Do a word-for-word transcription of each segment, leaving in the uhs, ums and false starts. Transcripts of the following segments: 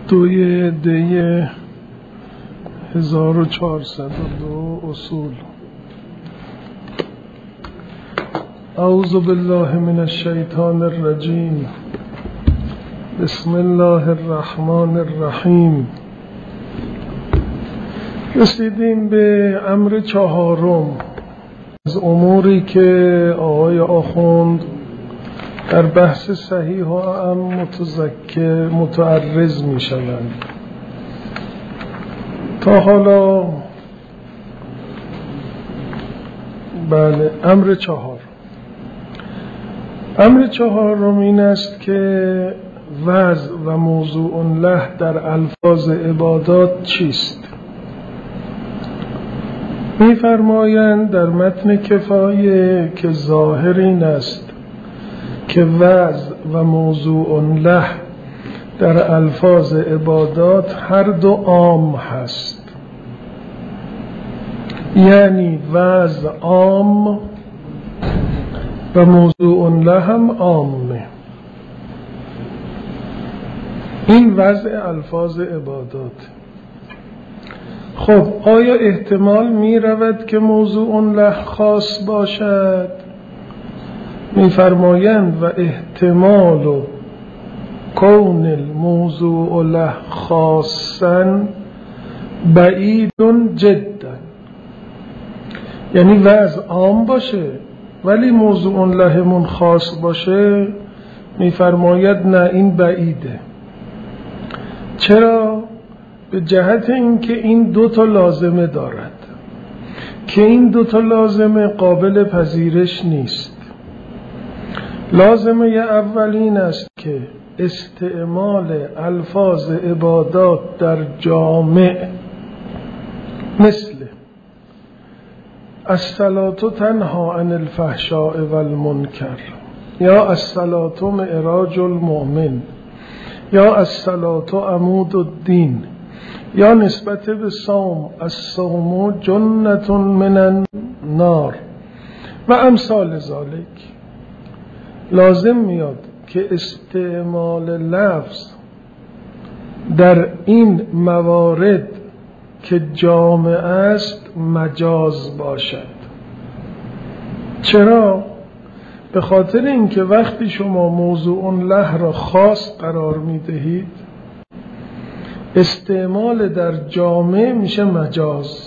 دوی دی هزار و چهارصد و دو اصول. اعوذ بالله من الشیطان الرجیم. بسم الله الرحمن الرحیم. رسیدیم به امر چهارم از اموری که آقای آخوند در بحث صحیح و ام متذکر متعرض می شوند. تا حالا بله امر چهار امر چهارم این است که وضع و موضوع له در الفاظ عبادات چیست؟ می فرمایند در متن کفایه که ظاهر این است که وضع و موضوع له در الفاظ عبادات هر دو عام هست، یعنی وضع عام و موضوع له هم عامه. این وضع الفاظ عبادات. خب آیا احتمال می رود که موضوع له خاص باشد؟ می فرمایند و احتمال و کون الموضوع له خاصا بعید جدا، یعنی وضع عام باشه ولی موضوع لهمون خاص باشه، می فرماید نه، این بعیده. چرا؟ به جهت اینکه این دو تا لازمه دارد که این دو تا لازمه قابل پذیرش نیست. لازمه اولین است که استعمال الفاظ عبادات در جامع مثل الصلاة تنهی عن الفحشاء والمنکر، یا الصلاة معراج المؤمن، یا الصلاة عمود الدین، یا نسبت به صوم الصوم جنة من النار و امثال ذالک. لازم میاد که استعمال لفظ در این موارد که جامع است مجاز باشد. چرا؟ به خاطر اینکه وقتی شما موضوع له را خاص قرار میدهید استعمال در جامع میشه مجاز.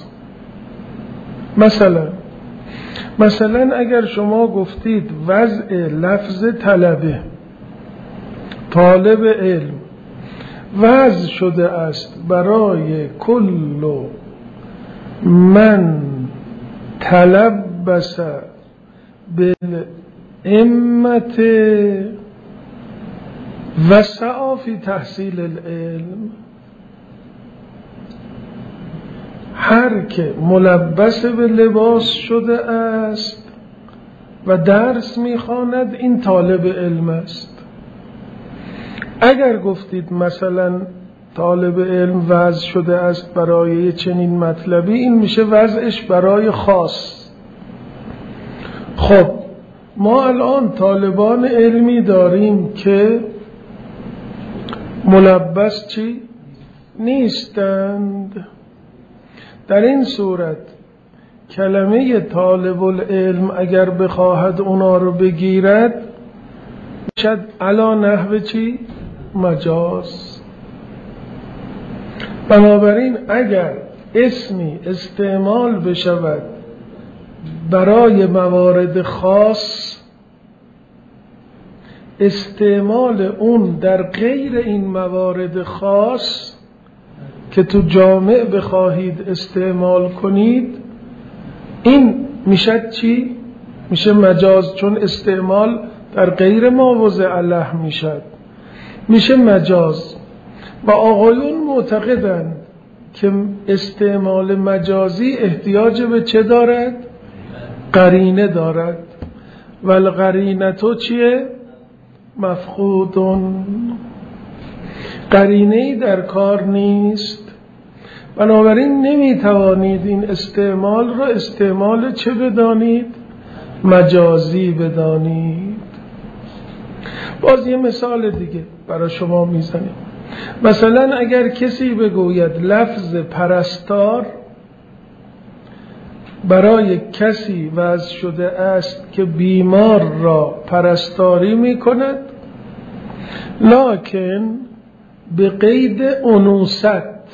مثلا مثلا اگر شما گفتید وضع لفظ طلبه، طالب علم، وضع شده است برای کل من تلبس بالامت و سعی فی تحصیل العلم، هر که ملبس به لباس شده است و درس میخواند این طالب علم است. اگر گفتید مثلا طالب علم وضع شده است برای چنین مطلبی، این میشه وضعش برای خاص. خب ما الان طالبان علمی داریم که ملبس چی؟ نیستند. در این صورت کلمه طالب العلم اگر بخواهد اونا رو بگیرد شاید علا نحو چی؟ مجاز. بنابراین اگر اسمی استعمال بشود برای موارد خاص، استعمال اون در غیر این موارد خاص که تو جامع بخواهید استعمال کنید، این میشه چی؟ میشه مجاز، چون استعمال در غیر ما وضع له میشد، میشه مجاز. و آقایون معتقدند که استعمال مجازی احتیاج به چه دارد؟ قرینه دارد. و القرینه تو چیه؟ مفقودون. قرینه‌ای در کار نیست. بنابراین نمیتوانید این استعمال را استعمال چه بدانید؟ مجازی بدانید. باز یه مثال دیگه برای شما میزنیم. مثلا اگر کسی بگوید لفظ پرستار برای کسی وضع شده است که بیمار را پرستاری می کند، لکن به قید انوثت.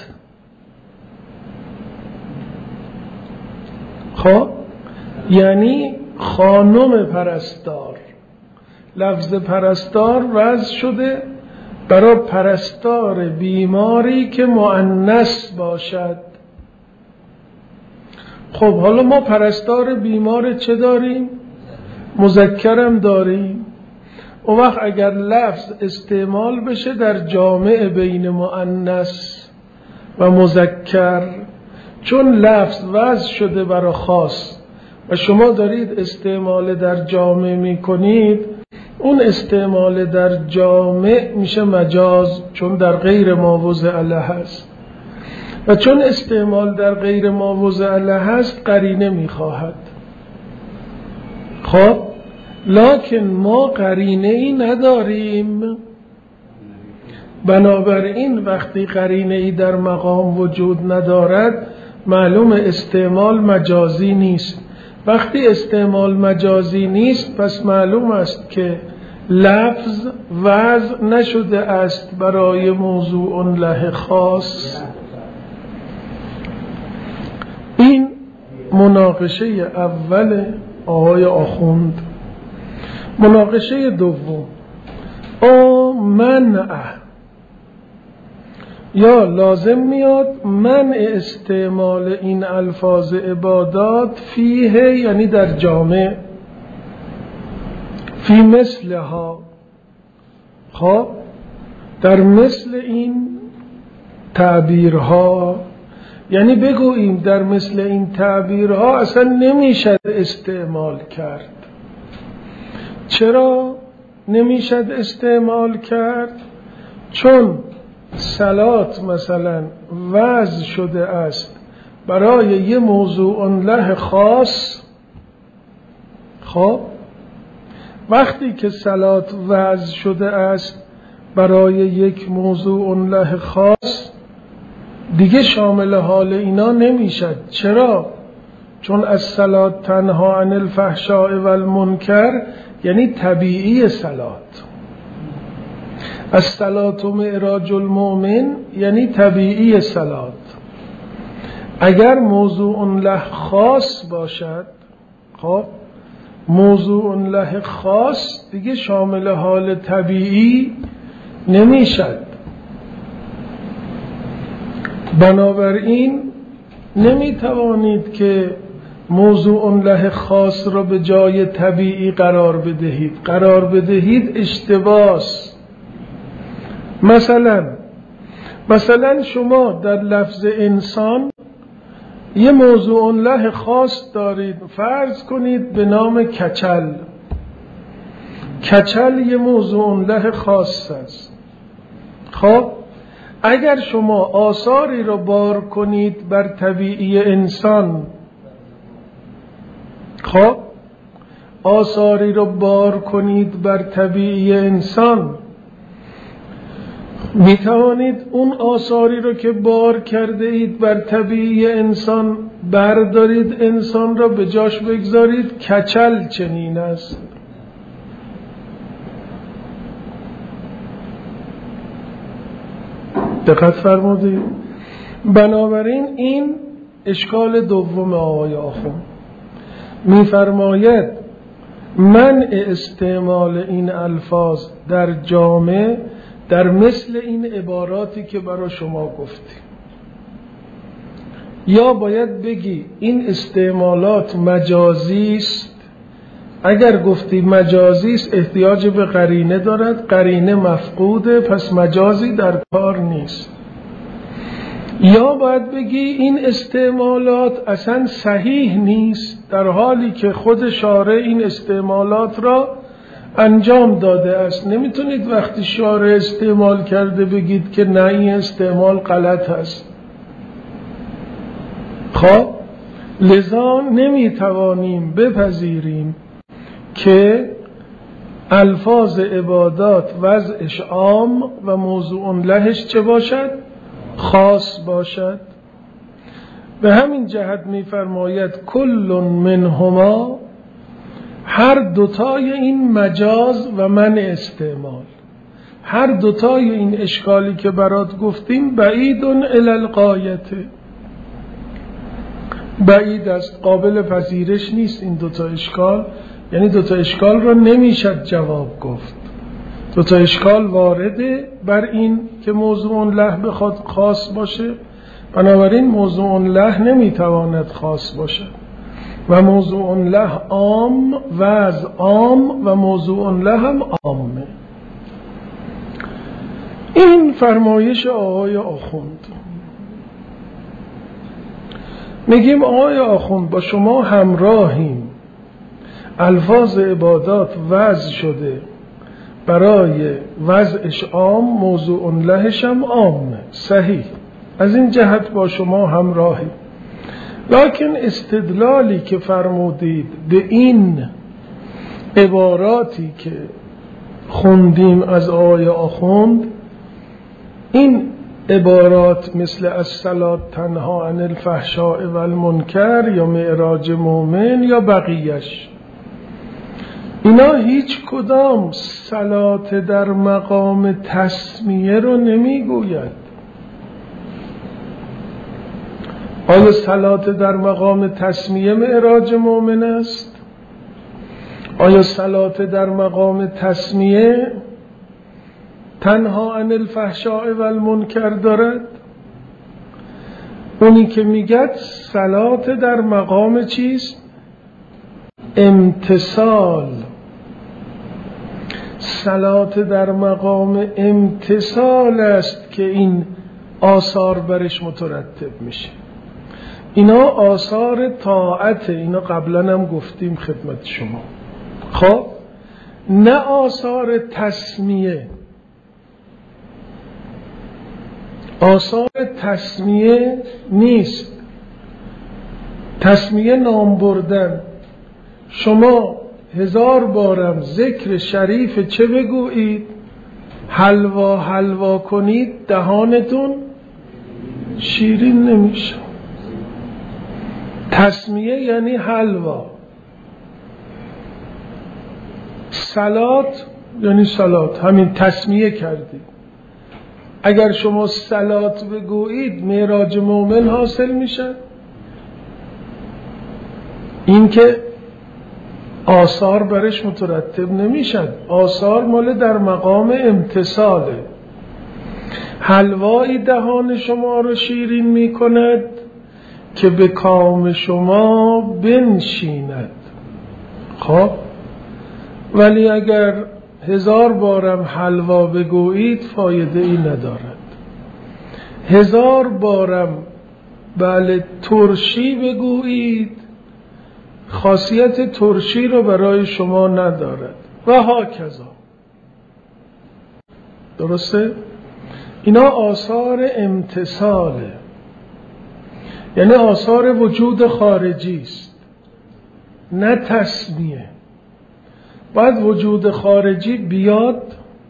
خب یعنی خانم پرستار، لفظ پرستار وضع شده برای پرستار بیماری که مؤنث باشد. خب حالا ما پرستار بیمار چه داریم؟ مذکرم داریم. اون وقت اگر لفظ استعمال بشه در جامع بین مؤنث و مذکر، چون لفظ وضع شده برای خاص و شما دارید استعمال در جامع می کنید، اون استعمال در جامع میشه مجاز، چون در غیر ما وضع له هست، و چون استعمال در غیر ما وضع له هست قرینه میخواهد. خب لکن ما قرینه ای نداریم، بنابراین وقتی قرینه ای در مقام وجود ندارد معلوم استعمال مجازی نیست. وقتی استعمال مجازی نیست پس معلوم است که لفظ وضع نشده است برای موضوع له خاص. این مناقشه اول آقای آخوند. مناقشه دوم، او منع، یا لازم میاد منع استعمال این الفاظ عبادات فیه، یعنی در جامع، فی مثلها. خب در مثل این تعبیرها، یعنی بگوییم در مثل این تعبیرها اصلا نمیشد استعمال کرد. چرا نمیشد استعمال کرد؟ چون صلات مثلا وضع شده است برای یه موضوع له خاص. خب وقتی که صلات وضع شده است برای یک موضوع له خاص، دیگه شامل حال اینا نمیشد. چرا؟ چون الصلات تنها عن الفحشاء والمنکر یعنی طبیعی صلات. الصلات معراج المؤمن یعنی طبیعی صلات. اگر موضوع له خاص باشد، خب موضوع له خاص دیگه شامل حال طبیعی نمیشد. بنابراین نمیتوانید که موضوع له خاص را به جای طبیعی قرار بدهید. قرار بدهید اشتباس. مثلا مثلا شما در لفظ انسان یه موضوع له خاص دارید، فرض کنید به نام کچل. کچل یه موضوع له خاص است. خب اگر شما آثاری رو بار کنید بر طبیعی انسان، خب آثاری رو بار کنید بر طبیعی انسان، می توانید اون آثاری رو که بار کرده اید بر طبیعی انسان بردارید، انسان را به جاش بگذارید. کچل چنین است. دقت فرمودید؟ بنابراین این اشکال دوم آقای آخوند. می‌فرماید منع استعمال این الفاظ در جامع در مثل این عباراتی که برای شما گفتیم. یا باید بگی این استعمالات مجازی است. اگر گفتی مجازی است احتیاج به قرینه دارد، قرینه مفقوده، پس مجازی در کار نیست. یا باید بگی این استعمالات اصلا صحیح نیست، در حالی که خود شارع این استعمالات را انجام داده است. نمیتونید وقتی شارع استعمال کرده بگید که نه این استعمال غلط است. خب لذا نمیتوانیم بپذیریم که الفاظ عبادات وضعش عام و موضوع لهش چه باشد؟ خاص باشد. به همین جهت می‌فرماید کل منهما، هر دوتای این مجاز و من استعمال، هر دوتای این اشکالی که برات گفتیم بعید الی الغایه، بعید است، قابل پذیرش نیست این دوتا اشکال. یعنی دوتا اشکال را نمیشد جواب گفت. دوتا اشکال وارده بر این که موضوع له بخواد خاص باشه، بنابراین موضوع له نمیتواند خاص باشه و موضوع له عام و از عام و موضوع له هم عامه. این فرمایش آقای آخوند. میگیم آقای آخوند با شما همراهیم، الفاظ عبادات وضع شده برای وضعش عام، موضوع لهش هم عامه، صحیح، از این جهت با شما همراهیم. لکن استدلالی که فرمودید به این عباراتی که خوندیم از آقای آخوند، این عبارات مثل الصلاة تنها عن الفحشاء و المنکر یا معراج مومن یا بقیهش، اینا هیچ کدام صلات در مقام تسمیه رو نمیگوید. آیا صلات در مقام تسمیه معراج مومن است؟ آیا صلات در مقام تسمیه تنها عن الفحشاء و المنکر دارد؟ اونی که میگد صلات در مقام چیست؟ امتثال. صلات در مقام امتثال است که این آثار برش مترتب میشه. اینا آثار طاعت، اینا قبلا هم گفتیم خدمت شما. خب نه آثار تسمیه. آثار تسمیه نیست. تسمیه نام بردن. شما هزار بارم ذکر شریف چه بگویید؟ حلوا حلوا کنید دهانتون شیرین نمیشه. تسمیه یعنی حلوا. صلات یعنی صلات، همین تسمیه کردید. اگر شما صلات بگویید معراج مومن حاصل میشه. این که آثار برش مترتب نمیشد. آثار مال در مقام امتثاله. حلوایی دهان شما رو شیرین میکند که به کام شما بنشیند. خب ولی اگر هزار بارم حلوا بگویید فایده ای ندارد. هزار بارم بله ترشی بگویید خاصیت ترشی رو برای شما ندارد و هاکذا. درسته؟ اینا آثار امتثاله، یعنی آثار وجود خارجی است، نه تسمیه. باید وجود خارجی بیاد.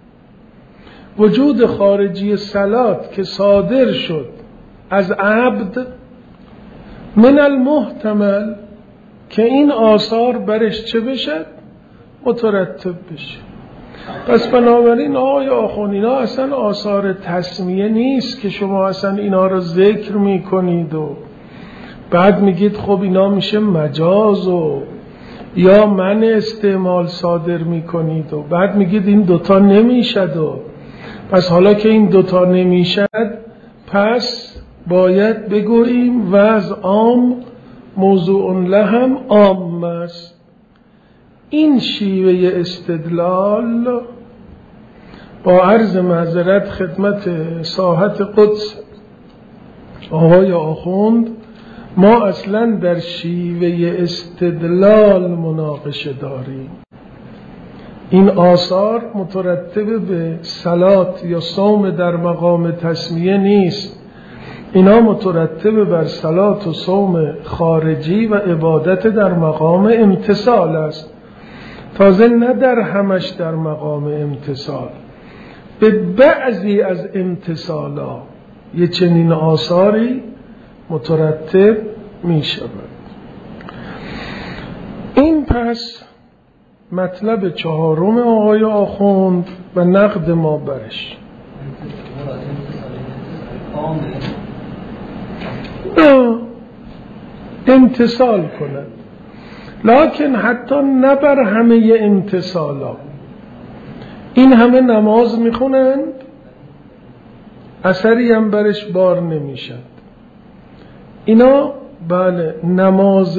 وجود خارجی صلات که صادر شد از عبد، من المحتمل که این آثار برش چه بشد؟ مترتب بشه. پس بنابراین آقای آخوند اینا اصلا آثار تسمیه نیست که شما اصلا اینا رو ذکر میکنید و بعد میگید خب اینا میشه مجاز و یا من استعمال صادر میکنید و بعد میگید این دوتا نمیشد و پس حالا که این دوتا نمیشد پس باید بگوییم وضع عام موضوع لهم عام است. این شیوه استدلال با عرض معذرت خدمت ساحت قدس آقای آخوند، ما اصلا در شیوه استدلال مناقشه داریم. این آثار مترتب به صلات یا صوم در مقام تسمیه نیست. اینا مترتب بر صلات و صوم خارجی و عبادت در مقام امتثال است. تازه نه در همش در مقام امتصال، به بعضی از امتصالا یه چنین آثاری مترتب می شود. این پس مطلب چهارم آقای آخوند و نقد ما برش. نه امتصال کند، لکن حتی نه بر همه امتصالا. این همه نماز میخونند اثری هم برش بار نمیشد. اینا بله نماز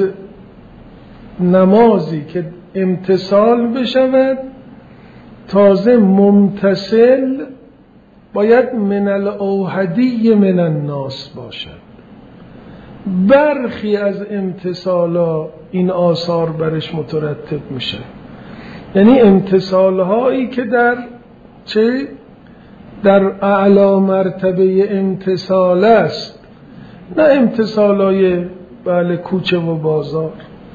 نمازی که امتصال بشود تازه ممتثل باید من الاوحدی من الناس باشد. برخی از امتصالا این آثار برش مترتب میشه، یعنی امتصال هایی که در چه در اعلی مرتبه امتصال است، نه امتصال های بله کوچه و بازار.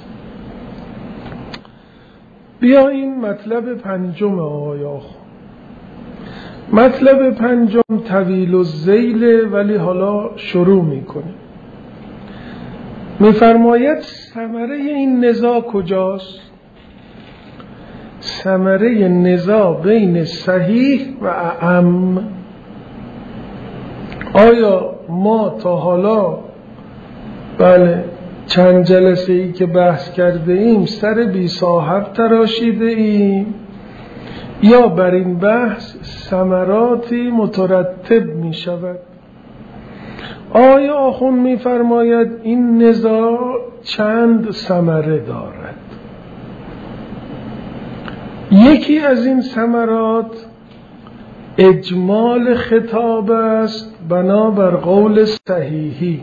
بیاییم مطلب پنجم آقای آخوند. مطلب پنجم طویل الذیل، ولی حالا شروع میکنیم. میفرماید ثمره این نزاع کجاست؟ ثمره نزاع بین صحیح و اعم. آیا ما تا حالا بله چند جلسه ای که بحث کرده ایم سر بی صاحب تراشیده ایم، یا بر این بحث ثمراتی مترتب می شود؟ آیا آخوند می فرماید این نزاع چند ثمره دارد. یکی از این ثمرات اجمال خطاب است بنابر قول صحیحی.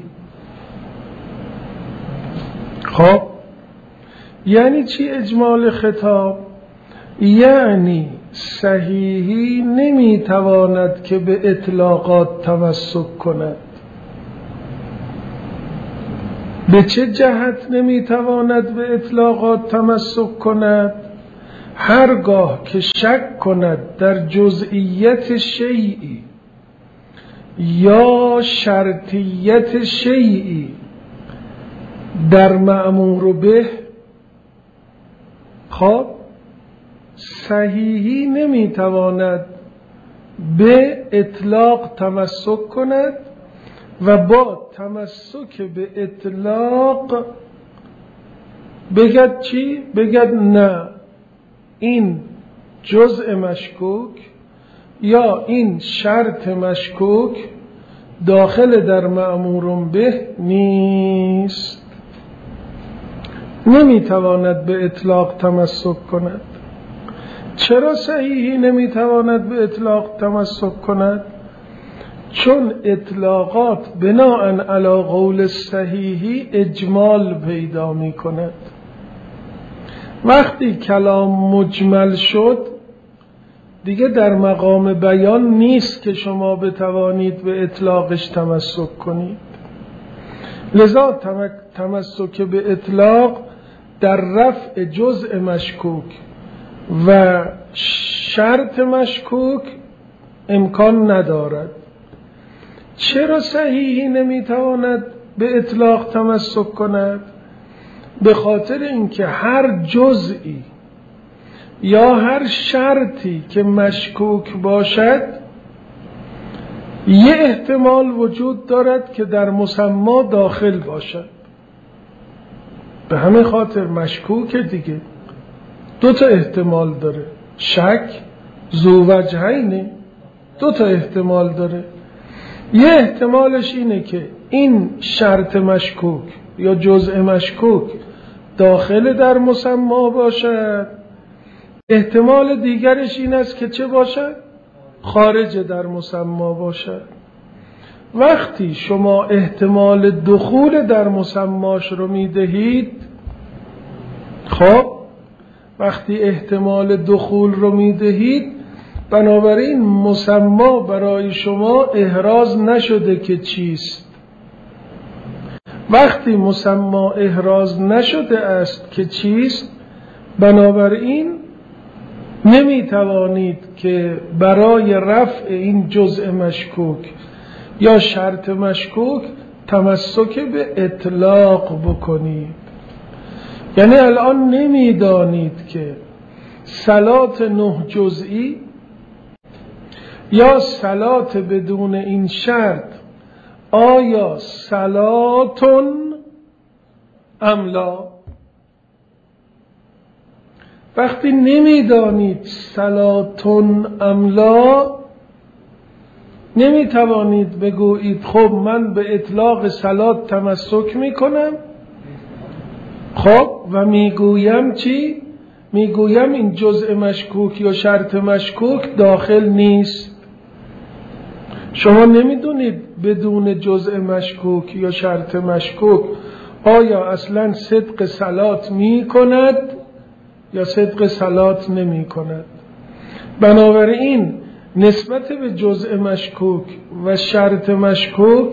خب یعنی چی اجمال خطاب؟ یعنی صحیحی نمیتواند که به اطلاقات تمسک کند. به چه جهت نمیتواند به اطلاقات تمسک کند؟ هرگاه که شک کند در جزئیت شیئی یا شرطیت شیئی در مأمور به، خب صحیحی نمیتواند به اطلاق تمسک کند و با تمسک به اطلاق بگد چی؟ بگد نه این جزء مشکوک یا این شرط مشکوک داخل در مأمور به نیست. نمیتواند به اطلاق تمسک کند. چرا صحیحی نمیتواند به اطلاق تمسک کند؟ چون اطلاقات بناء علی قول صحیحی اجمال پیدا می کند. وقتی کلام مجمل شد دیگه در مقام بیان نیست که شما بتوانید به اطلاقش تمسک کنید. لذا تمسک به اطلاق در رفع جزء مشکوک و شرط مشکوک امکان ندارد. چرا صحیحی نمیتواند به اطلاق تمسک کند؟ به خاطر اینکه هر جزئی یا هر شرطی که مشکوک باشد یه احتمال وجود دارد که در مسما داخل باشد. به همین خاطر مشکوک دیگه دو تا احتمال داره. شک ذو وجهینه، دو تا احتمال داره. یه احتمالش اینه که این شرط مشکوک یا جزء مشکوک داخل در مسما باشد. احتمال دیگرش این است که چه باشد؟ خارج در مسما باشد. وقتی شما احتمال دخول در مسماش رو میدهید، خب وقتی احتمال دخول رو میدهید بنابراین مسما برای شما احراز نشده که چیست. وقتی مسما احراز نشده است که چیست بنابراین نمی توانید که برای رفع این جزء مشکوک یا شرط مشکوک تمسک به اطلاق بکنید. یعنی الان نمیدانید که صلات نه جزئی یا صلات بدون این شرط آیا صلاتون ام لا. وقتی نمیدانید صلاتون ام لا، نمیتوانید بگویید خب من به اطلاق صلات تمسک میکنم، خب و میگویم چی؟ میگویم این جزء مشکوک یا شرط مشکوک داخل نیست. شما نمیدونید بدون جزء مشکوک یا شرط مشکوک آیا اصلا صدق صلات میکند یا صدق صلات نمی کند. بنابراین نسبت به جزء مشکوک و شرط مشکوک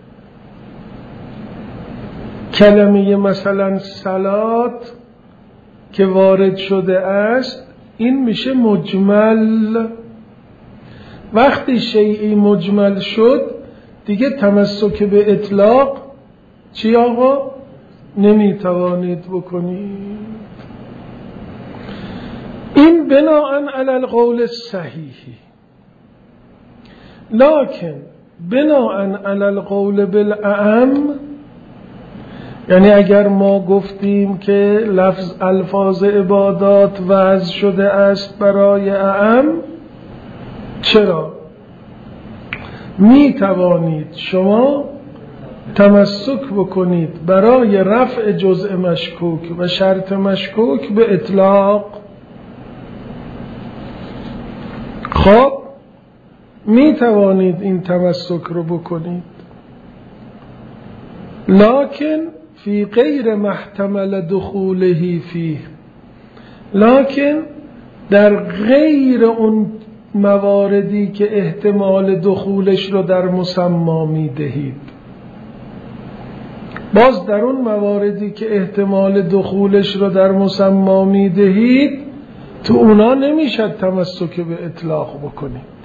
کلمه مثلا صلات که وارد شده است این میشه مجمل. وقتی شیئی مجمل شد دیگه تمسک به اطلاق چی آقا؟ نمیتوانید بکنید. این بناءً علی القول الصحیح، لکن بناءً علی القول بالاعم، یعنی اگر ما گفتیم که لفظ الفاظ عبادات وضع شده است برای اعم، چرا؟ می توانید شما تمسک بکنید برای رفع جزء مشکوک و شرط مشکوک به اطلاق. خب می توانید این تمسک رو بکنید، لکن فی غیر محتمل دخوله فیه، لکن در غیر اون مواردی که احتمال دخولش رو در مسما می دهید. باز در اون مواردی که احتمال دخولش رو در مسما می دهید تو اونا نمیشد تمسک به اطلاق بکنید.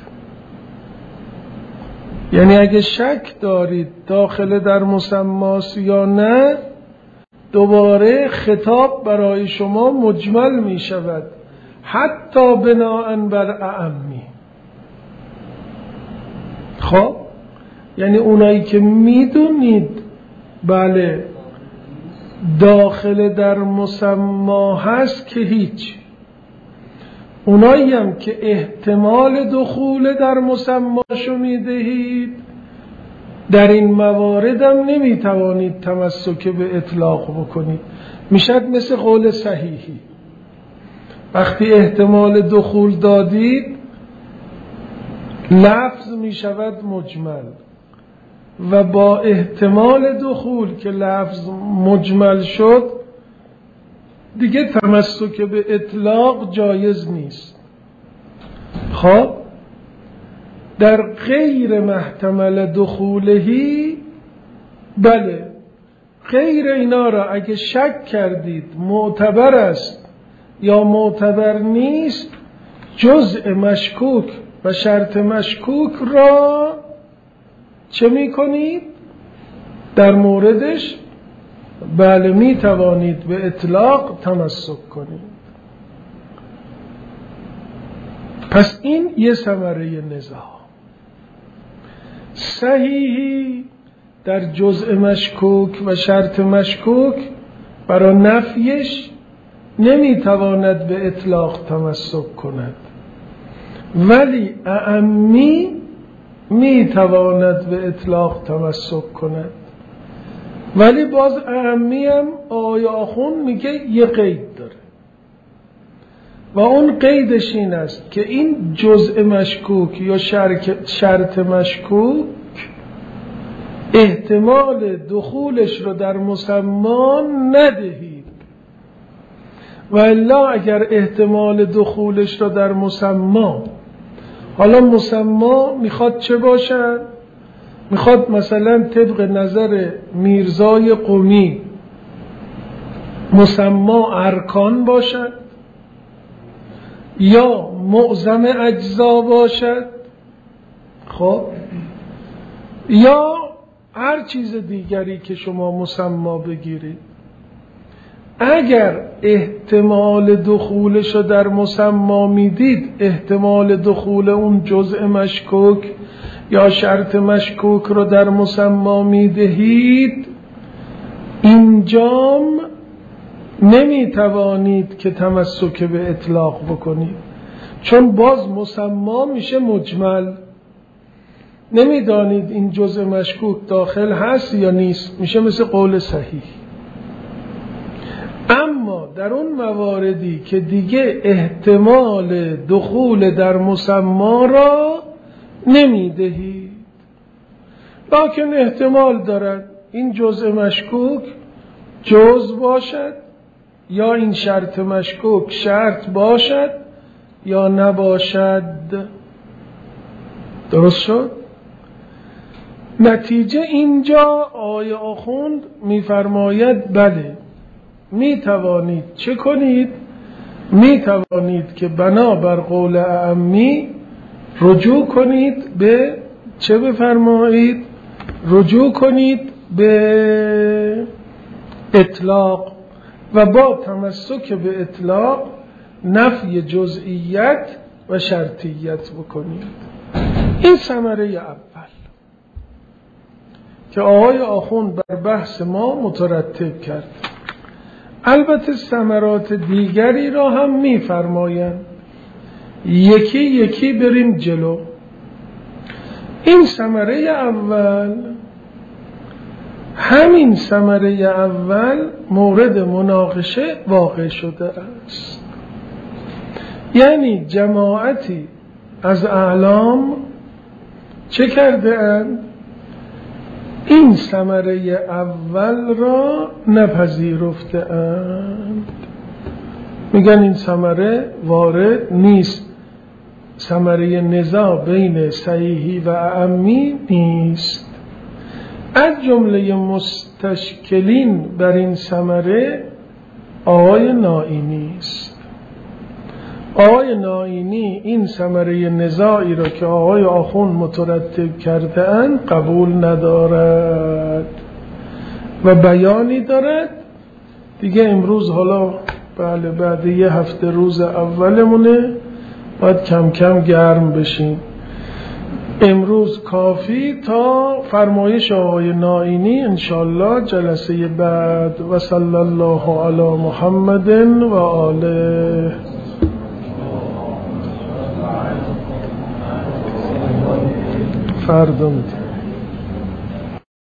یعنی اگه شک دارید داخل در مسماست یا نه، دوباره خطاب برای شما مجمل می شود حتی بناءً بر اعمی. خب یعنی اونایی که میدونید بله داخل در مسما هست که هیچ، اونایی هم که احتمال دخول در مسماشو میدهید در این موارد هم نمیتوانید تمسک به اطلاق بکنید. میشد مثل قول صحیحی، وقتی احتمال دخول دادید لفظ میشود مجمل و با احتمال دخول که لفظ مجمل شد دیگه تمسک به اطلاق جایز نیست. خب در غیر محتمل دخولهی بله، غیر اینا را اگه شک کردید معتبر است یا معتبر نیست، جزء مشکوک و شرط مشکوک را چه می کنید؟ در موردش بله می توانید به اطلاق تمسک کنید. پس این یه ثمره نزاع. صحیحی در جزء مشکوک و شرط مشکوک برای نفیش نمی تواند به اطلاق تمسک کند، ولی اعمی می تواند به اطلاق تمسک کند. ولی باز اعمی هم آقای آخوند میگه یه قید داره و اون قیدش این است که این جزء مشکوک یا شرط مشکوک احتمال دخولش رو در مسما ندهید، و الا اگر احتمال دخولش رو در مسما، حالا مسما میخواد چه باشد؟ میخواد مثلا طبق نظر میرزای قمی مسما ارکان باشد، یا معظم اجزا باشد، خب یا هر چیز دیگری که شما مسما بگیرید. اگر احتمال دخولش رو در مسما میدید، احتمال دخول اون جزء مشکوک یا شرط مشکوک رو در مسما میدهید، اینجام نمیتوانید که تمسک به اطلاق بکنید، چون باز مسما میشه مجمل، نمیدانید این جزء مشکوک داخل هست یا نیست، میشه مثل قول صحیح. اما در اون مواردی که دیگه احتمال دخول در مسما را نمیدهید، لکن احتمال دارد این جزء مشکوک جزء باشد یا این شرط مشکوک شرط باشد یا نباشد، درست شد؟ نتیجه اینجا آیه آخوند میفرماید بله می توانید چه کنید؟ می توانید که بنابر قول اعمی رجوع کنید به چه بفرمایید؟ رجوع کنید به اطلاق و با تمسک به اطلاق نفی جزئیت و شرطیت بکنید. این ثمره اول که آقای آخوند بر بحث ما مترتب کرد. البته ثمرات دیگری را هم می فرمایند، یکی یکی بریم جلو. این ثمره اول، همین ثمره اول مورد مناقشه واقع شده است. یعنی جماعتی از اعلام چه کرده اند؟ این ثمره اول را نپذیرفته اند، میگن این ثمره وارد نیست، ثمره نزاع بین صحیحی و اعمی نیست. از جمله مستشکلین بر این ثمره آقای نائینی است. آقای نائینی این ثمره نزاعی را که آقای آخوند مترتب کرده اند قبول ندارد و بیانی دارد. دیگه امروز حالا بله بعد یه هفته روز اولمونه، باید کم کم گرم بشیم. امروز کافی تا فرمایش آقای نائینی انشالله جلسه بعد. و صلی الله علی محمد و آله. فردا